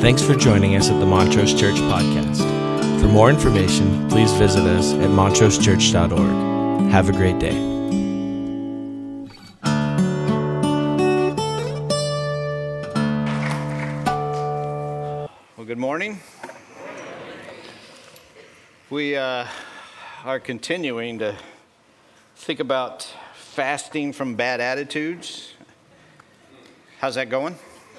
Thanks for joining us at the Montrose Church Podcast. For more information, please visit us at montrosechurch.org. Have a great day. Well, good morning. We are continuing to think about fasting from bad attitudes. How's that going?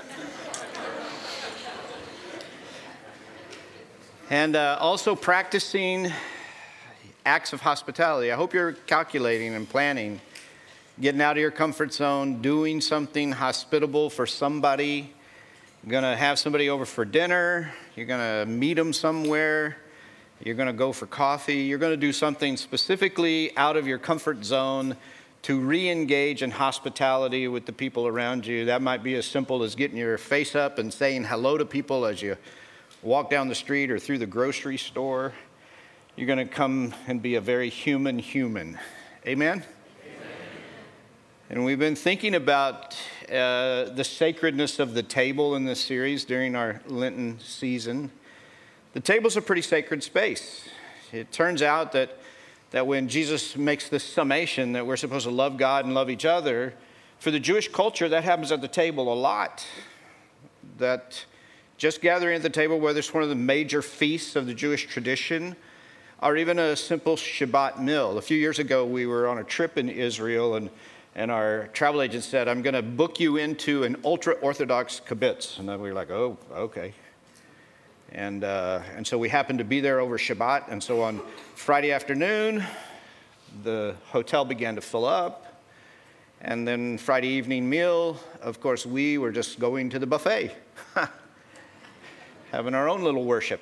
And also practicing acts of hospitality. I hope you're calculating and planning, getting out of your comfort zone, doing something hospitable for somebody. You're going to have somebody over for dinner. You're going to meet them somewhere. You're going to go for coffee. You're going to do something specifically out of your comfort zone to re-engage in hospitality with the people around you. That might be as simple as getting your face up and saying hello to people as you walk down the street or through the grocery store. You're going to come and be a very human. Amen? Amen. And we've been thinking about the sacredness of the table in this series during our Lenten season. The table's a pretty sacred space. It turns out that when Jesus makes this summation that we're supposed to love God and love each other, for the Jewish culture, that happens at the table a lot. That just gathering at the table, whether it's one of the major feasts of the Jewish tradition, or even a simple Shabbat meal. A few years ago, we were on a trip in Israel, and our travel agent said, "I'm going to book you into an ultra-Orthodox kibbutz." And then we were like, "Oh, okay." And so we happened to be there over Shabbat. And so on Friday afternoon, the hotel began to fill up. And then Friday evening meal, of course, we were just going to the buffet, having our own little worship.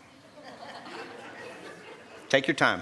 Take your time.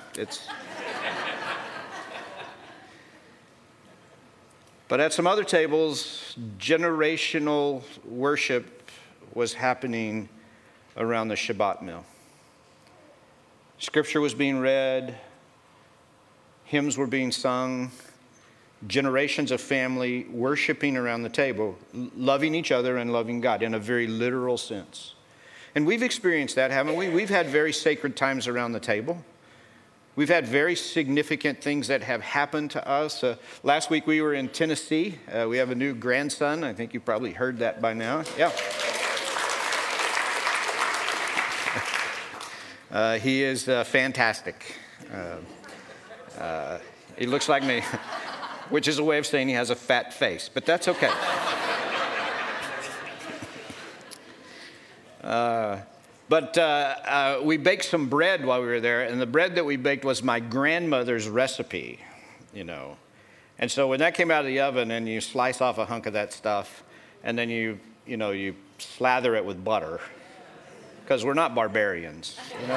But at some other tables, generational worship was happening around the Shabbat meal. Scripture was being read, hymns were being sung, generations of family worshiping around the table, loving each other and loving God in a very literal sense. And we've experienced that, haven't we? We've had very sacred times around the table. We've had very significant things that have happened to us. Last week we were in Tennessee. We have a new grandson. I think you probably heard that by now. Yeah. He is fantastic. He looks like me, which is a way of saying he has a fat face, but that's okay. But we baked some bread while we were there, and the bread that we baked was my grandmother's recipe, And so when that came out of the oven, and you slice off a hunk of that stuff, and then you slather it with butter, because we're not barbarians,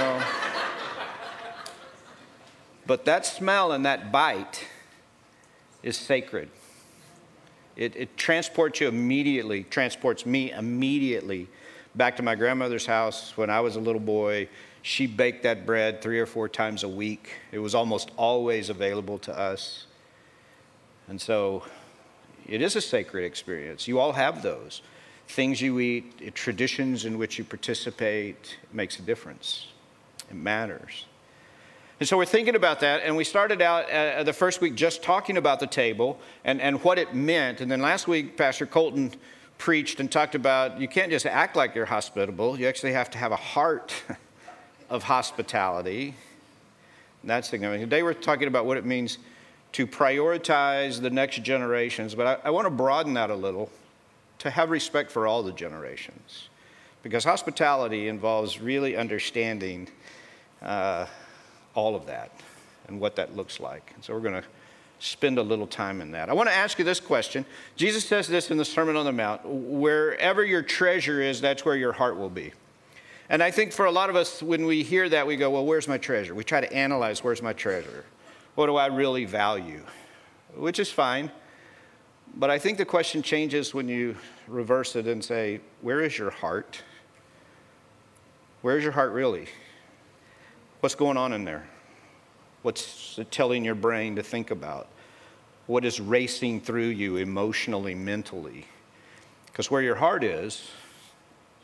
But that smell and that bite is sacred. It transports me immediately back to my grandmother's house when I was a little boy. She baked that bread 3 or 4 times a week. It was almost always available to us. And so it is a sacred experience. You all have those. Things you eat, traditions in which you participate, it makes a difference. It matters. And so we're thinking about that, and we started out the first week just talking about the table and what it meant. And then last week, Pastor Colton preached and talked about you can't just act like you're hospitable. You actually have to have a heart of hospitality. And that's significant. Today we're talking about what it means to prioritize the next generations. But I want to broaden that a little to have respect for all the generations. Because hospitality involves really understanding all of that and what that looks like. And so we're going to spend a little time in that. I want to ask you this question. Jesus says this in the Sermon on the Mount: wherever your treasure is, that's where your heart will be. And I think for a lot of us, when we hear that, we go, well, where's my treasure? We try to analyze, where's my treasure? What do I really value? Which is fine. But I think the question changes when you reverse it and say, where is your heart? Where is your heart really? What's going on in there? What's it telling your brain to think about? What is racing through you emotionally, mentally? Because where your heart is,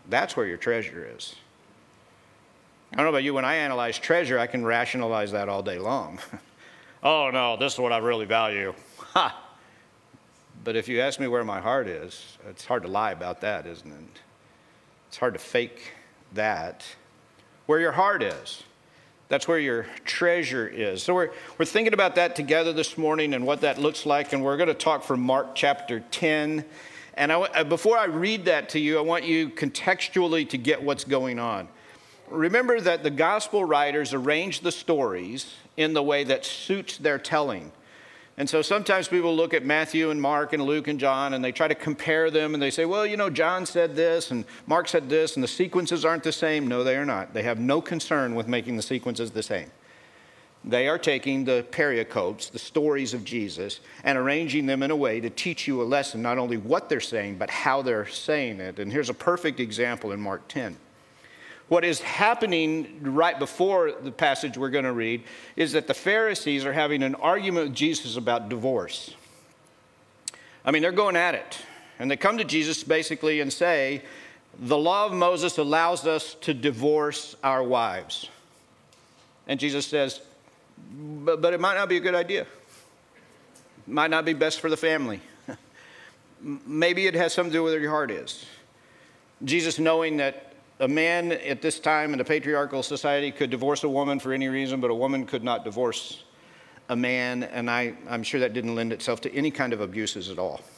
That's where your treasure is. I don't know about you, when I analyze treasure, I can rationalize that all day long. Oh no, this is what I really value. Ha! But if you ask me where my heart is, it's hard to lie about that, isn't it? It's hard to fake that. Where your heart is, that's where your treasure is. So we're thinking about that together this morning and what that looks like, and we're going to talk from Mark chapter 10. And before I read that to you, I want you contextually to get what's going on. Remember that the gospel writers arrange the stories in the way that suits their telling. And so sometimes people look at Matthew and Mark and Luke and John and they try to compare them and they say, well, you know, John said this and Mark said this and the sequences aren't the same. No, they are not. They have no concern with making the sequences the same. They are taking the periocopes, the stories of Jesus, and arranging them in a way to teach you a lesson, not only what they're saying, but how they're saying it. And here's a perfect example in Mark 10. What is happening right before the passage we're going to read is that the Pharisees are having an argument with Jesus about divorce. I mean, they're going at it. And they come to Jesus basically and say, the law of Moses allows us to divorce our wives. And Jesus says, but it might not be a good idea. It might not be best for the family. Maybe it has something to do with where your heart is. Jesus, knowing that a man at this time in a patriarchal society could divorce a woman for any reason, but a woman could not divorce a man, and I'm sure that didn't lend itself to any kind of abuses at all.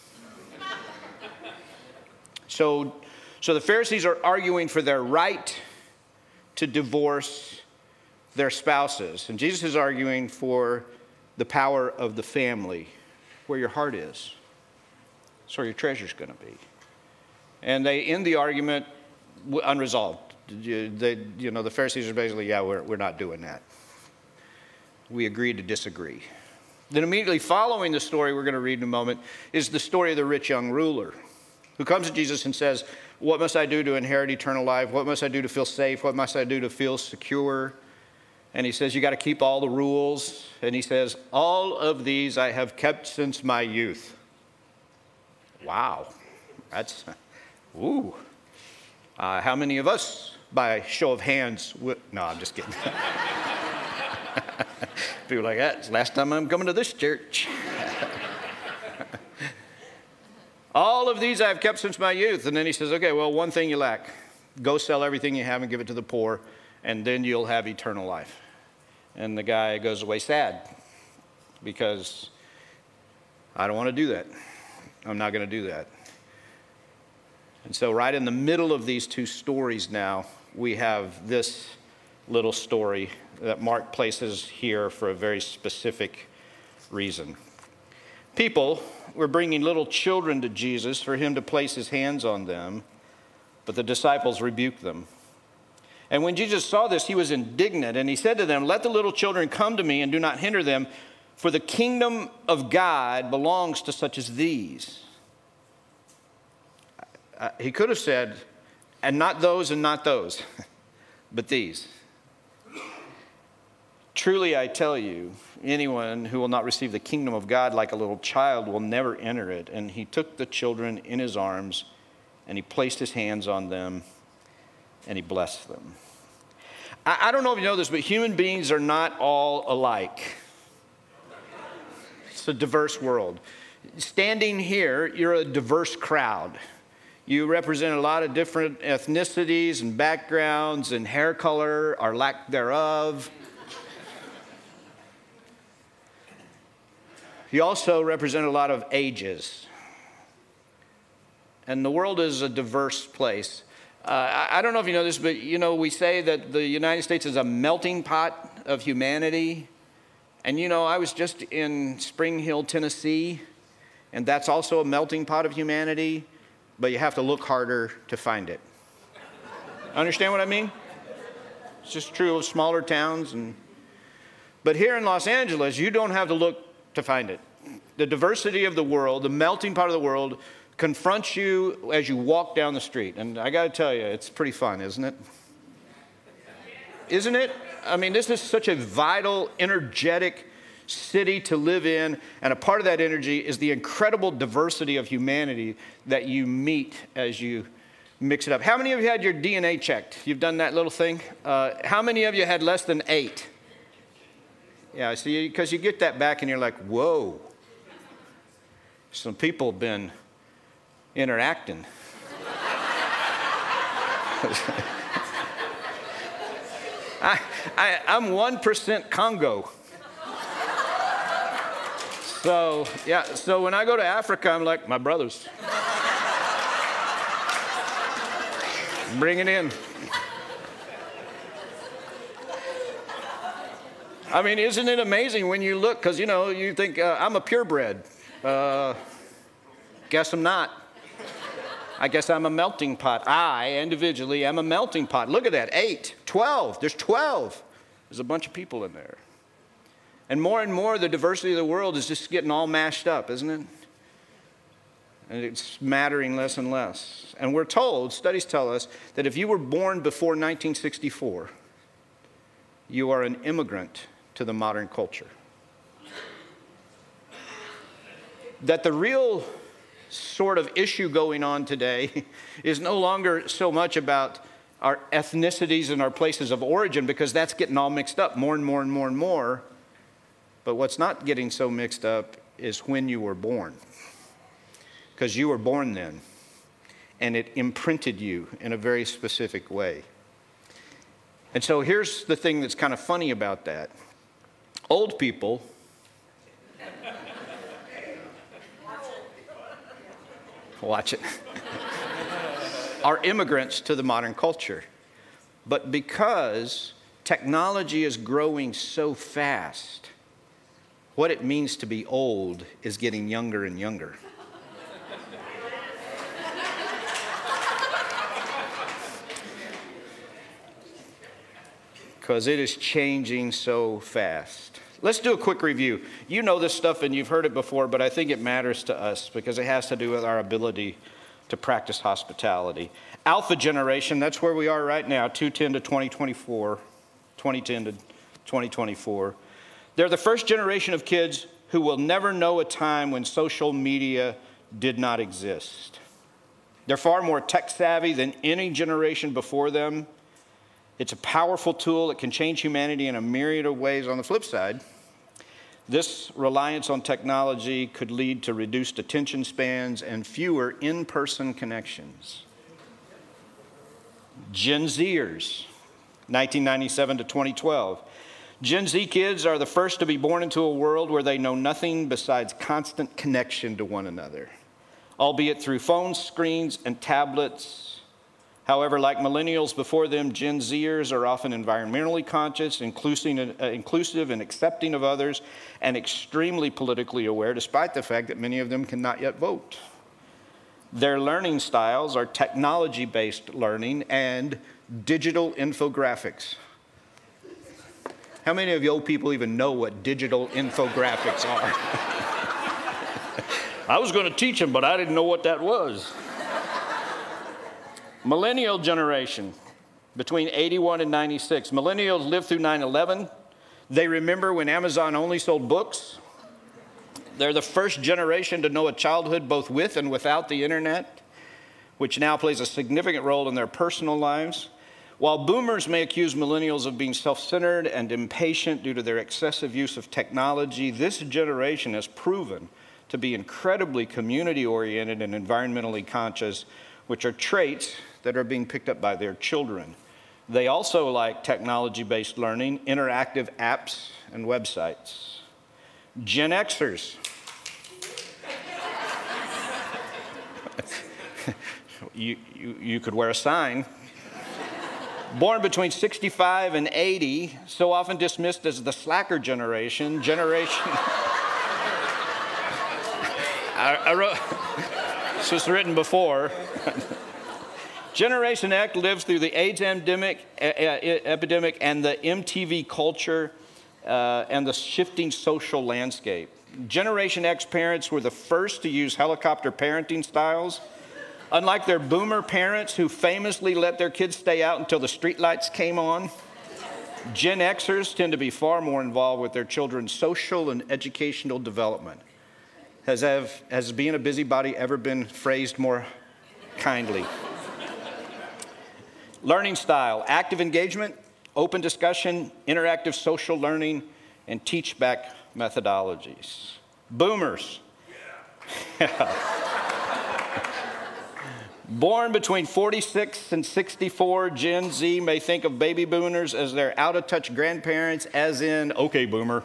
So the Pharisees are arguing for their right to divorce their spouses, and Jesus is arguing for the power of the family, where your heart is. That's where your treasure's going to be. And they end the argument unresolved. The Pharisees are basically, yeah, we're not doing that. We agree to disagree. Then immediately following the story we're going to read in a moment is the story of the rich young ruler who comes to Jesus and says, what must I do to inherit eternal life? What must I do to feel safe? What must I do to feel secure? And he says, you got to keep all the rules. And he says, all of these I have kept since my youth. Wow. That's, ooh. How many of us, by show of hands, no, I'm just kidding. People are like, that's the last time I'm coming to this church. All of these I've kept since my youth. And then he says, okay, well, one thing you lack. Go sell everything you have and give it to the poor, and then you'll have eternal life. And the guy goes away sad because I don't want to do that. I'm not going to do that. And so right in the middle of these two stories now, we have this little story that Mark places here for a very specific reason. People were bringing little children to Jesus for him to place his hands on them, but the disciples rebuked them. And when Jesus saw this, he was indignant, and he said to them, let the little children come to me and do not hinder them, for the kingdom of God belongs to such as these. He could have said, and not those, but these. Truly I tell you, anyone who will not receive the kingdom of God like a little child will never enter it. And he took the children in his arms, and he placed his hands on them, and he blessed them. I don't know if you know this, but human beings are not all alike. It's a diverse world. Standing here, you're a diverse crowd. You represent a lot of different ethnicities and backgrounds and hair color or lack thereof. You also represent a lot of ages. And the world is a diverse place. I don't know if you know this, but we say that the United States is a melting pot of humanity. And I was just in Spring Hill, Tennessee, and that's also a melting pot of humanity. But you have to look harder to find it. Understand what I mean? It's just true of smaller towns. But here in Los Angeles, you don't have to look to find it. The diversity of the world, the melting pot of the world, confronts you as you walk down the street. And I got to tell you, it's pretty fun, isn't it? Isn't it? I mean, this is such a vital, energetic city to live in, and a part of that energy is the incredible diversity of humanity that you meet as you mix it up. How many of you had your DNA checked? You've done that little thing? How many of you had less than 8? Yeah, see, because you get that back and you're like, whoa. Some people have been interacting. I'm 1% Congo. So when I go to Africa, I'm like, my brothers. Bring it in. I mean, isn't it amazing when you look, because, you think, I'm a purebred. Guess I'm not. I guess I'm a melting pot. I, individually, am a melting pot. Look at that, 8, 12. There's 12. There's a bunch of people in there. And more, the diversity of the world is just getting all mashed up, isn't it? And it's mattering less and less. And we're told, studies tell us, that if you were born before 1964, you are an immigrant to the modern culture. That the real sort of issue going on today is no longer so much about our ethnicities and our places of origin, because that's getting all mixed up more and more and more and more. But what's not getting so mixed up is when you were born. Because you were born then, and it imprinted you in a very specific way. And so here's the thing that's kind of funny about that. Old people watch it, are immigrants to the modern culture. But because technology is growing so fast, what it means to be old is getting younger and younger. Because it is changing so fast. Let's do a quick review. You know this stuff and you've heard it before, but I think it matters to us because it has to do with our ability to practice hospitality. Alpha generation, that's where we are right now, 2010 to 2024. 2010 to 2024. They're the first generation of kids who will never know a time when social media did not exist. They're far more tech savvy than any generation before them. It's a powerful tool that can change humanity in a myriad of ways. On the flip side, this reliance on technology could lead to reduced attention spans and fewer in-person connections. Gen Zers, 1997 to 2012. Gen Z kids are the first to be born into a world where they know nothing besides constant connection to one another, albeit through phone screens and tablets. However, like millennials before them, Gen Zers are often environmentally conscious, inclusive and accepting of others, and extremely politically aware, despite the fact that many of them cannot yet vote. Their learning styles are technology-based learning and digital infographics. How many of you old people even know what digital infographics are? I was going to teach them, but I didn't know what that was. Millennial generation, between 81 and 96. Millennials lived through 9/11. They remember when Amazon only sold books. They're the first generation to know a childhood both with and without the internet, which now plays a significant role in their personal lives. While boomers may accuse millennials of being self-centered and impatient due to their excessive use of technology, this generation has proven to be incredibly community-oriented and environmentally conscious, which are traits that are being picked up by their children. They also like technology-based learning, interactive apps, and websites. Gen Xers. You could wear a sign. Born between 65 and 80, so often dismissed as the slacker generation. I wrote, this was written before. Generation X lives through the AIDS epidemic and the MTV culture and the shifting social landscape. Generation X parents were the first to use helicopter parenting styles. Unlike their boomer parents who famously let their kids stay out until the streetlights came on, Gen Xers tend to be far more involved with their children's social and educational development. Has being a busybody ever been phrased more kindly? Learning style, active engagement, open discussion, interactive social learning, and teach-back methodologies. Boomers. Born between 46 and 64, Gen Z may think of baby boomers as their out-of-touch grandparents, as in, okay, boomer.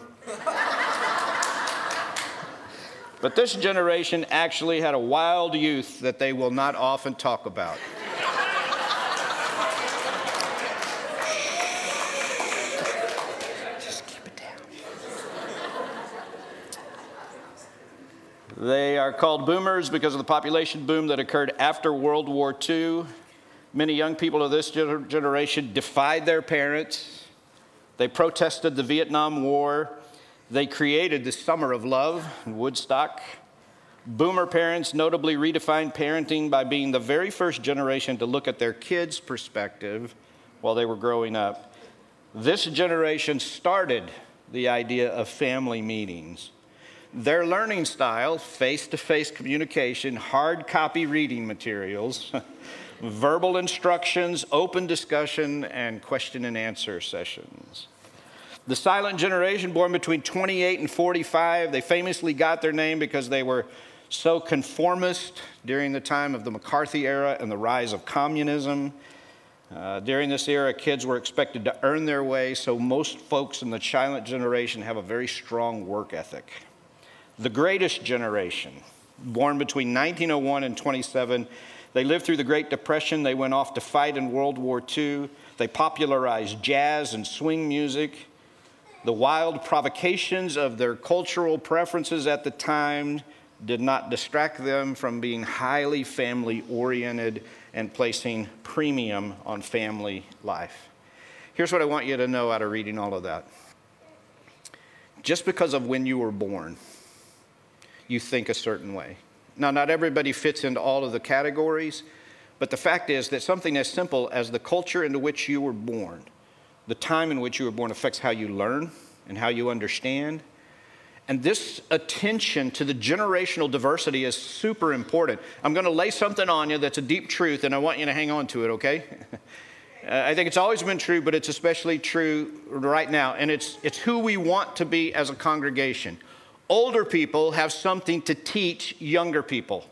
But this generation actually had a wild youth that they will not often talk about. Just keep it down. They are called boomers because of the population boom that occurred after World War II. Many young people of this generation defied their parents. They protested the Vietnam War. They created the Summer of Love in Woodstock. Boomer parents notably redefined parenting by being the very first generation to look at their kids' perspective while they were growing up. This generation started the idea of family meetings. Their learning style, face-to-face communication, hard copy reading materials, verbal instructions, open discussion, and question and answer sessions. The silent generation, born between 28 and 45, they famously got their name because they were so conformist during the time of the McCarthy era and the rise of communism. During this era, kids were expected to earn their way, so most folks in the silent generation have a very strong work ethic. The greatest generation, born between 1901 and 27, they lived through the Great Depression. They went off to fight in World War II. They popularized jazz and swing music. The wild provocations of their cultural preferences at the time did not distract them from being highly family-oriented and placing premium on family life. Here's what I want you to know out of reading all of that. Just because of when you were born, you think a certain way. Now, not everybody fits into all of the categories, but the fact is that something as simple as the culture into which you were born, the time in which you were born, affects how you learn and how you understand. And this attention to the generational diversity is super important. I'm going to lay something on you that's a deep truth, and I want you to hang on to it, okay? I think it's always been true, but it's especially true right now, and it's who we want to be as a congregation. Older people have something to teach younger people.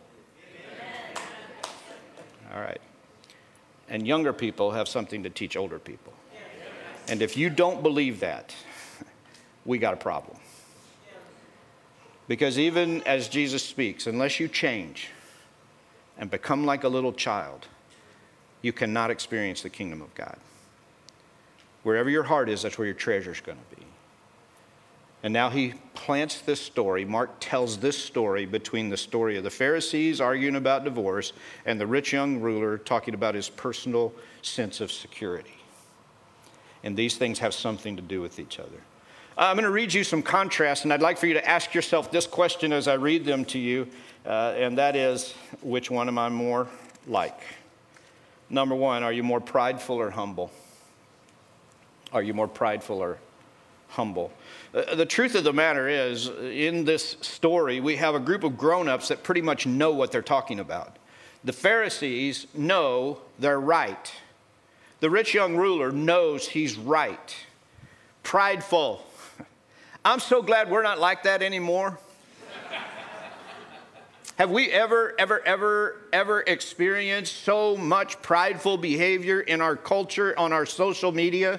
All right. And younger people have something to teach older people. And if you don't believe that, we got a problem. Because even as Jesus speaks, unless you change and become like a little child, you cannot experience the kingdom of God. Wherever your heart is, that's where your treasure is going to be. And now he plants this story. Mark tells this story between the story of the Pharisees arguing about divorce and the rich young ruler talking about his personal sense of security. And these things have something to do with each other. I'm going to read you some contrasts, and I'd like for you to ask yourself this question as I read them to you, and that is, which one am I more like? Number one, are you more prideful or humble? Are you more prideful or humble? The truth of the matter is, in this story, we have a group of grown-ups that pretty much know what they're talking about. The Pharisees know they're right. The rich young ruler knows he's right. Prideful. I'm so glad we're not like that anymore. Have we ever experienced so much prideful behavior in our culture, on our social media?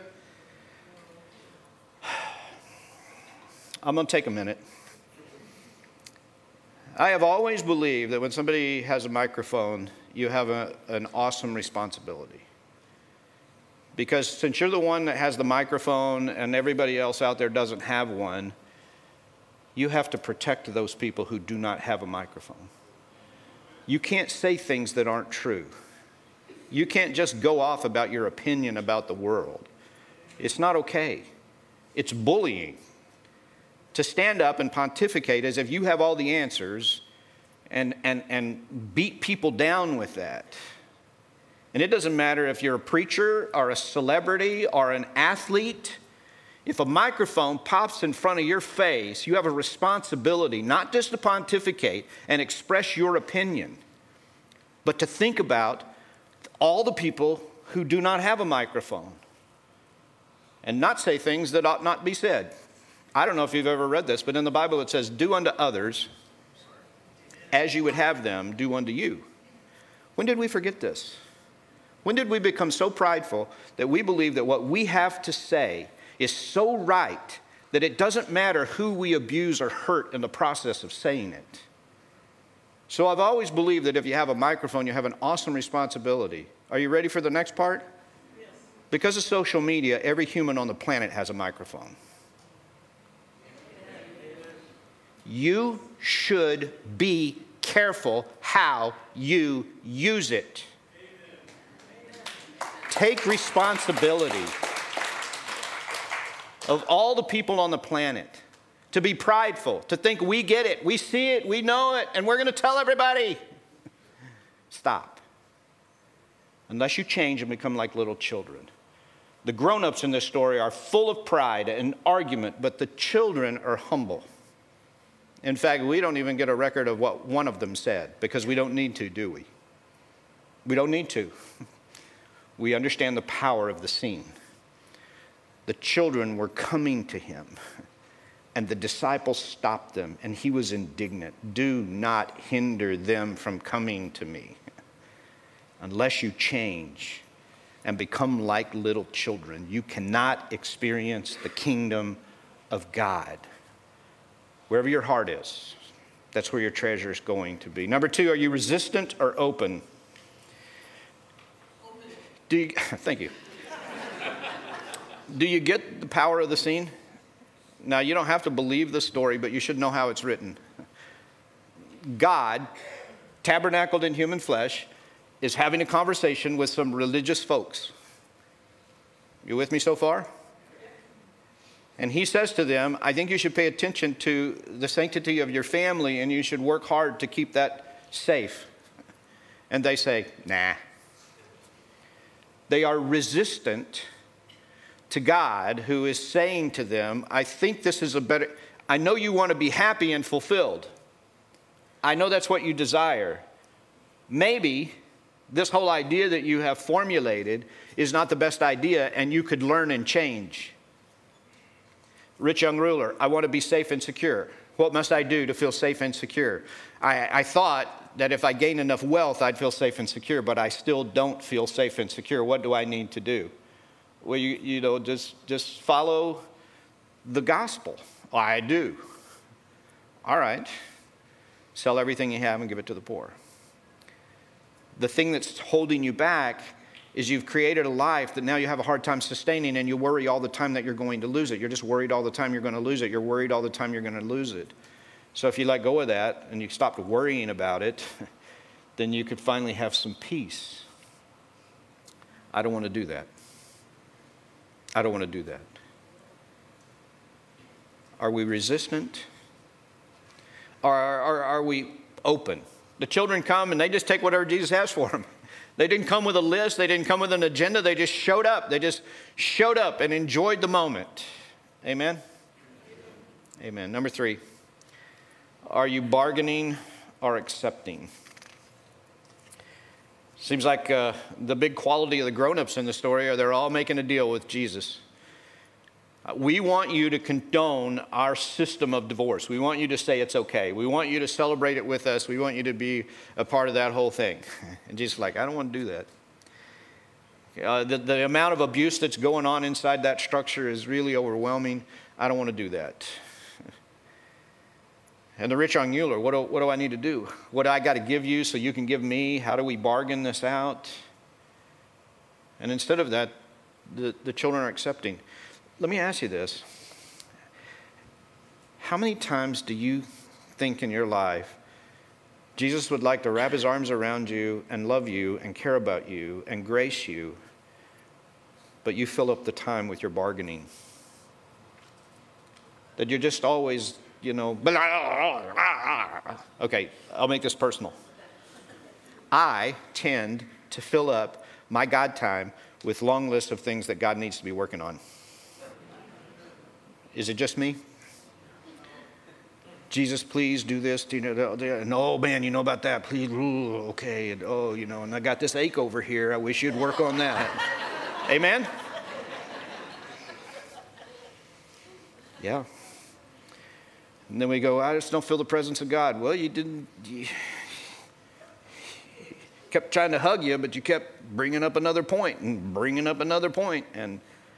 I'm going to take a minute. I have always believed that when somebody has a microphone, you have an awesome responsibility. Because since you're the one that has the microphone and everybody else out there doesn't have one, you have to protect those people who do not have a microphone. You can't say things that aren't true. You can't just go off about your opinion about the world. It's not okay. It's bullying to stand up and pontificate as if you have all the answers and beat people down with that. And it doesn't matter if you're a preacher or a celebrity or an athlete. If a microphone pops in front of your face, you have a responsibility not just to pontificate and express your opinion, but to think about all the people who do not have a microphone and not say things that ought not be said. I don't know if you've ever read this, but in the Bible it says, do unto others as you would have them do unto you. When did we forget this? When did we become so prideful that we believe that what we have to say is so right that it doesn't matter who we abuse or hurt in the process of saying it? So I've always believed that if you have a microphone, you have an awesome responsibility. Are you ready for the next part? Yes. Because of social media, every human on the planet has a microphone. You should be careful how you use it. Take responsibility of all the people on the planet to be prideful, to think we get it, we see it, we know it, and we're going to tell everybody. Stop. Unless you change and become like little children. The grown-ups in this story are full of pride and argument, but the children are humble. In fact, we don't even get a record of what one of them said because we don't need to, do we? We don't need to. We understand the power of the scene. The children were coming to him, and the disciples stopped them, and he was indignant. Do not hinder them from coming to me. Unless you change and become like little children, you cannot experience the kingdom of God. Wherever your heart is, that's where your treasure is going to be. Number 2, are you resistant or open? Thank you. Do you get the power of the scene? Now, you don't have to believe the story, but you should know how it's written. God, tabernacled in human flesh, is having a conversation with some religious folks. You with me so far? And he says to them, I think you should pay attention to the sanctity of your family and you should work hard to keep that safe. And they say, nah. They are resistant to God, who is saying to them, I think this is I know you want to be happy and fulfilled. I know that's what you desire. Maybe this whole idea that you have formulated is not the best idea and you could learn and change. Rich young ruler, I want to be safe and secure. What must I do to feel safe and secure? I thought that if I gain enough wealth, I'd feel safe and secure, but I still don't feel safe and secure. What do I need to do? Well, just follow the gospel. I do. All right. Sell everything you have and give it to the poor. The thing that's holding you back is you've created a life that now you have a hard time sustaining, and you worry all the time that you're going to lose it. You're just worried all the time you're going to lose it. You're worried all the time you're going to lose it. So if you let go of that and you stop worrying about it, then you could finally have some peace. I don't want to do that. I don't want to do that. Are we resistant? Or are we open? The children come and they just take whatever Jesus has for them. They didn't come with a list. They didn't come with an agenda. They just showed up. They just showed up and enjoyed the moment. Amen? Amen. Number 3, are you bargaining or accepting? Seems like the big quality of the grown-ups in the story are they're all making a deal with Jesus. We want you to condone our system of divorce. We want you to say it's okay. We want you to celebrate it with us. We want you to be a part of that whole thing. And Jesus is like, I don't want to do that. The amount of abuse that's going on inside that structure is really overwhelming. I don't want to do that. And the rich young ruler, what do I need to do? What do I got to give you so you can give me? How do we bargain this out? And instead of that, the children are accepting. Let me ask you this. How many times do you think in your life Jesus would like to wrap his arms around you and love you and care about you and grace you, but you fill up the time with your bargaining? That you're just always, okay, I'll make this personal. I tend to fill up my God time with long lists of things that God needs to be working on. Is it just me? Jesus, please do this. And oh, man, you know about that. Please, ooh, okay. And oh, and I got this ache over here. I wish you'd work on that. Amen? Yeah. And then we go, I just don't feel the presence of God. Well, you kept trying to hug you, but you kept bringing up another point and bringing up another point. And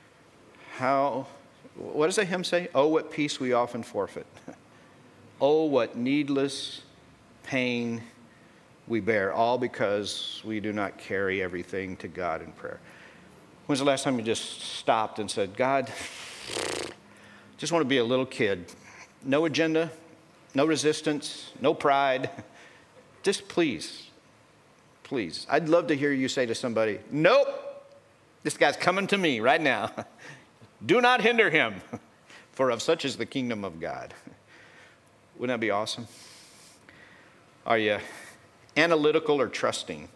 what does the hymn say? Oh, what peace we often forfeit. Oh, what needless pain we bear, all because we do not carry everything to God in prayer. When's the last time you just stopped and said, God, just want to be a little kid. No agenda, no resistance, no pride. Just please. I'd love to hear you say to somebody, nope, this guy's coming to me right now. Do not hinder him, for of such is the kingdom of God. Wouldn't that be awesome? Are you analytical or trusting?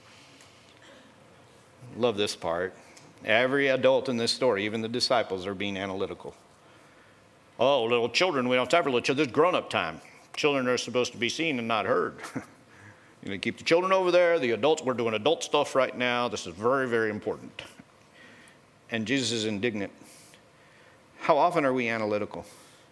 Love this part. Every adult in this story, even the disciples, are being analytical. Oh, little children, we don't have time for little children. There's grown-up time. Children are supposed to be seen and not heard. Keep the children over there. The adults, we're doing adult stuff right now. This is very, very important. And Jesus is indignant. How often are we analytical?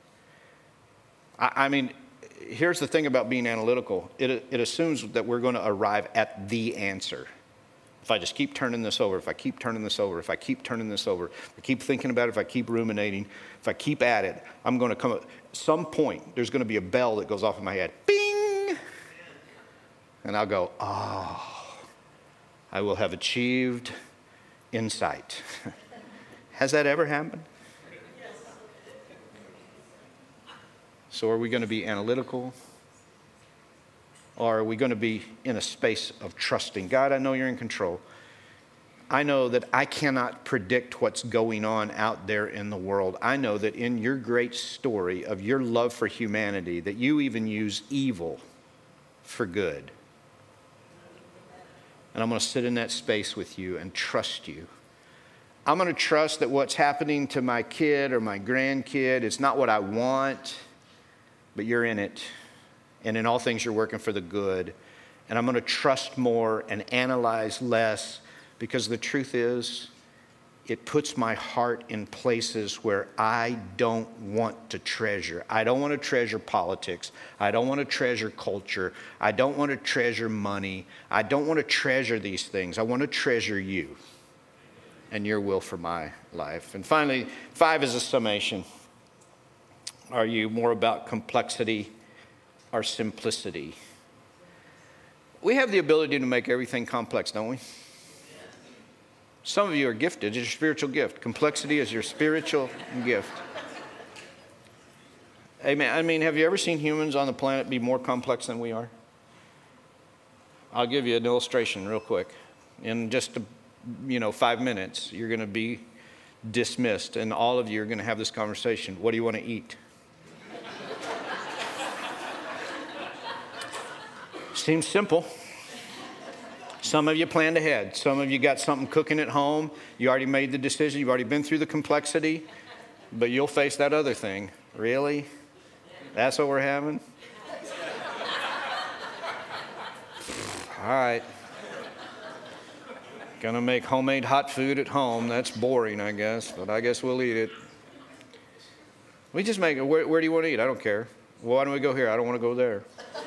I mean, here's the thing about being analytical. It assumes that we're going to arrive at the answer. If I just keep turning this over, if I keep turning this over, if I keep turning this over, if I keep thinking about it, if I keep ruminating, if I keep at it, I'm going to come at some point, there's going to be a bell that goes off in my head. Bing! And I'll go, oh, I will have achieved insight. Has that ever happened? So are we going to be analytical? Or are we going to be in a space of trusting? God, I know you're in control. I know that I cannot predict what's going on out there in the world. I know that in your great story of your love for humanity, that you even use evil for good. And I'm going to sit in that space with you and trust you. I'm going to trust that what's happening to my kid or my grandkid, it's not what I want, but you're in it. And in all things, you're working for the good. And I'm going to trust more and analyze less, because the truth is, it puts my heart in places where I don't want to treasure. I don't want to treasure politics. I don't want to treasure culture. I don't want to treasure money. I don't want to treasure these things. I want to treasure you and your will for my life. And finally, 5 is a summation. Are you more about complexity or simplicity? We have the ability to make everything complex, don't we? Some of you are gifted. It's your spiritual gift. Complexity is your spiritual gift. Amen. I mean, have you ever seen humans on the planet be more complex than we are? I'll give you an illustration real quick. In just 5 minutes, you're going to be dismissed, and all of you are going to have this conversation. What do you want to eat? Seems simple. Some of you planned ahead. Some of you got something cooking at home. You already made the decision. You've already been through the complexity, but you'll face that other thing. Really? That's what we're having? All right. Gonna make homemade hot food at home. That's boring, I guess, but I guess we'll eat it. We just make it. Where do you want to eat? I don't care. Well, why don't we go here? I don't want to go there.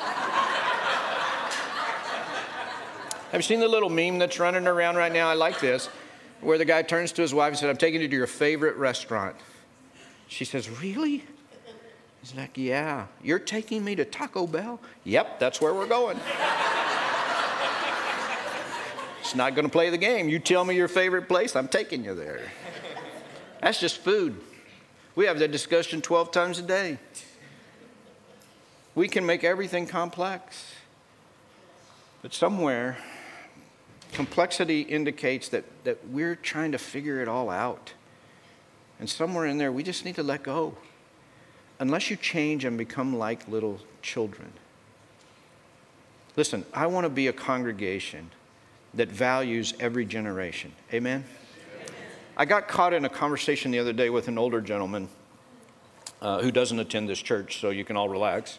Have you seen the little meme that's running around right now? I like this, where the guy turns to his wife and said, I'm taking you to your favorite restaurant. She says, really? He's like, yeah. You're taking me to Taco Bell? Yep, that's where we're going. It's not going to play the game. You tell me your favorite place, I'm taking you there. That's just food. We have that discussion 12 times a day. We can make everything complex. But somewhere, complexity indicates that we're trying to figure it all out. And somewhere in there, we just need to let go. Unless you change and become like little children. Listen, I want to be a congregation that values every generation. Amen? I got caught in a conversation the other day with an older gentleman. who doesn't attend this church, so you can all relax.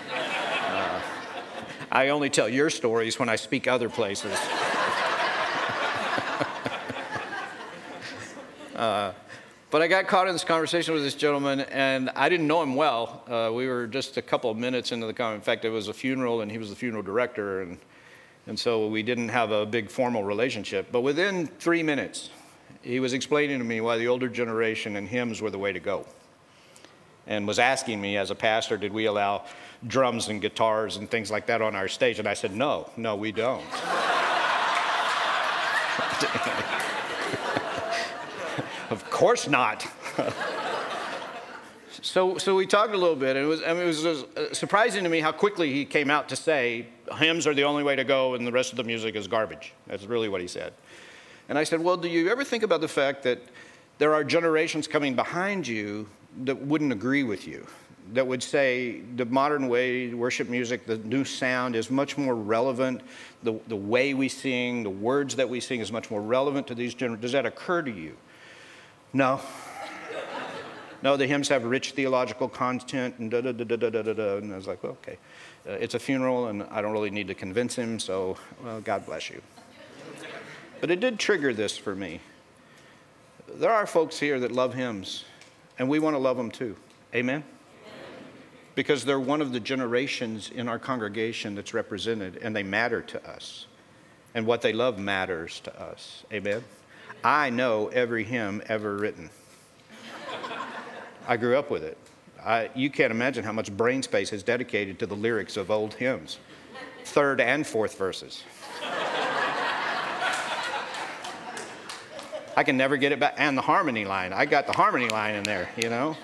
I only tell your stories when I speak other places. But I got caught in this conversation with this gentleman, and I didn't know him well. We were just a couple of minutes into the conversation. In fact, it was a funeral, and he was the funeral director, and so we didn't have a big formal relationship. But within 3 minutes, he was explaining to me why the older generation and hymns were the way to go, and was asking me as a pastor, did we allow drums and guitars and things like that on our stage? And I said, no, we don't. Of course not. So we talked a little bit, and it was surprising to me how quickly he came out to say hymns are the only way to go and the rest of the music is garbage. That's really what he said. And I said, well, do you ever think about the fact that there are generations coming behind you that wouldn't agree with you, that would say the modern way worship music, the new sound is much more relevant, the way we sing, the words that we sing is much more relevant to these generations? Does that occur to you? No. No, the hymns have rich theological content and da-da-da-da-da-da-da. And I was like, well, okay. It's a funeral, and I don't really need to convince him, so, well, God bless you. But it did trigger this for me. There are folks here that love hymns, and we want to love them too. Amen? Because they're one of the generations in our congregation that's represented, and they matter to us. And what they love matters to us. Amen? I know every hymn ever written. I grew up with it. You can't imagine how much brain space is dedicated to the lyrics of old hymns. 3rd and 4th verses. I can never get it back. And the harmony line. I got the harmony line in there, you know.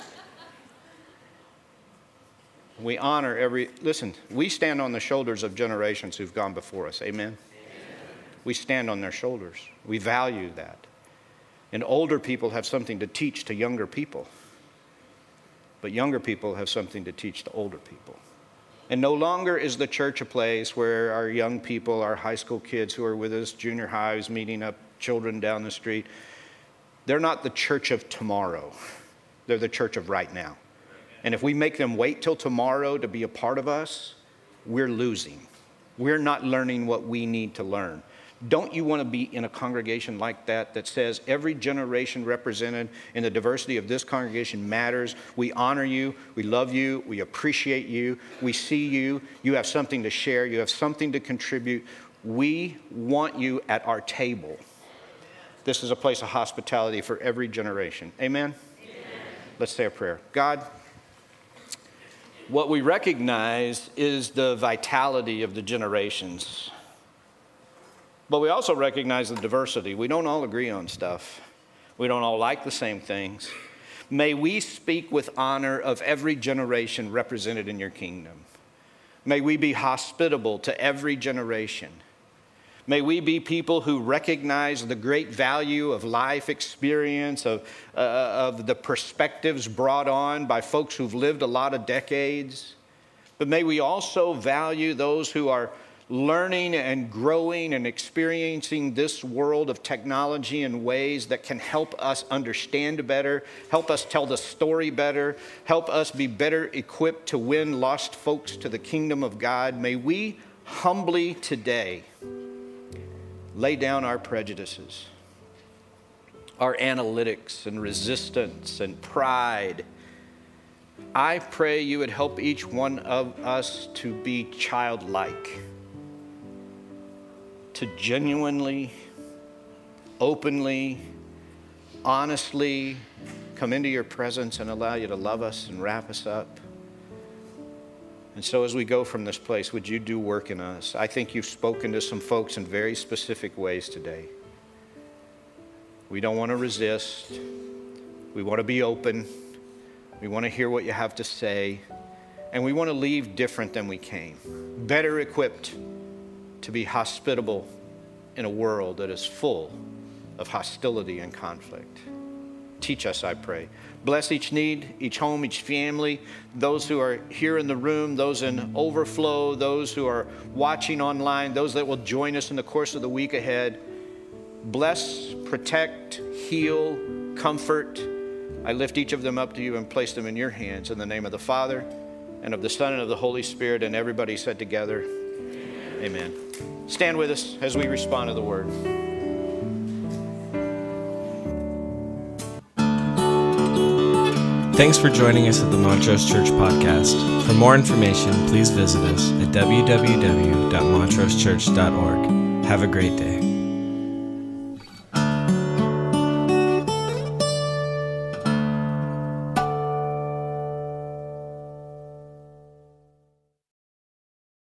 We honor listen, we stand on the shoulders of generations who've gone before us. Amen? We stand on their shoulders. We value that. And older people have something to teach to younger people. But younger people have something to teach to older people. And no longer is the church a place where our young people, our high school kids who are with us, junior highs, meeting up children down the street, they're not the church of tomorrow. They're the church of right now. And if we make them wait till tomorrow to be a part of us, we're losing. We're not learning what we need to learn. Don't you want to be in a congregation like that says every generation represented in the diversity of this congregation matters? We honor you, we love you, we appreciate you, we see you, you have something to share, you have something to contribute. We want you at our table. This is a place of hospitality for every generation. Amen? Amen. Let's say a prayer. God, what we recognize is the vitality of the generations. But we also recognize the diversity. We don't all agree on stuff. We don't all like the same things. May we speak with honor of every generation represented in your kingdom. May we be hospitable to every generation. May we be people who recognize the great value of life experience, of the perspectives brought on by folks who've lived a lot of decades. But may we also value those who are learning and growing and experiencing this world of technology in ways that can help us understand better, help us tell the story better, help us be better equipped to win lost folks to the kingdom of God. May we humbly today lay down our prejudices, our analytics and resistance and pride. I pray you would help each one of us to be childlike, to genuinely, openly, honestly come into your presence and allow you to love us and wrap us up. And so as we go from this place, would you do work in us? I think you've spoken to some folks in very specific ways today. We don't want to resist. We want to be open. We want to hear what you have to say. And we want to leave different than we came, better equipped to be hospitable in a world that is full of hostility and conflict. Teach us, I pray. Bless each need, each home, each family, those who are here in the room, those in overflow, those who are watching online, those that will join us in the course of the week ahead. Bless, protect, heal, comfort, I lift each of them up to you and place them in your hands in the name of the Father and of the Son and of the Holy Spirit, and everybody said together, amen. Stand with us as we respond to the word. Thanks for joining us at the Montrose Church Podcast. For more information, please visit us at www.montrosechurch.org. Have a great day.